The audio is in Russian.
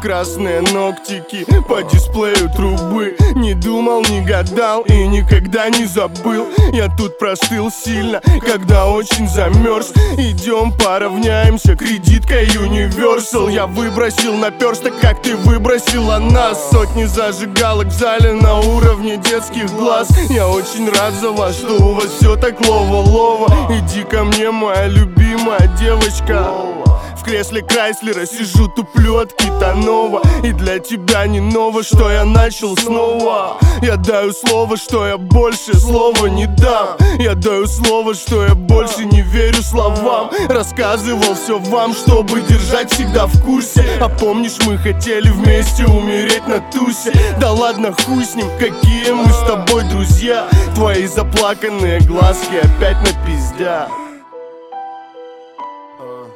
красные ногтики по дисплею трубы. Не думал, не гадал и никогда не забыл. Я тут простыл сильно, когда очень замерз. Идем поравняемся, кредиткой Universal. Я выбросил наперсток, как ты выбросила нас. Сотни зажигалок в зале на уровне детских глаз. Я очень рад за вас, что у вас все так лово-лово. Иди ко мне, моя любимая девочка. В кресле Крайслера сижу, туплю от Китанова. И для тебя не ново, что я начал снова. Я даю слово, что я больше слова не дам. Я даю слово, что я больше не верю словам. Рассказывал все вам, чтобы держать всегда в курсе. А помнишь, мы хотели вместе умереть на тусе? Да ладно, хуй с ним, какие мы с тобой друзья. Твои заплаканные глазки опять на пиздя.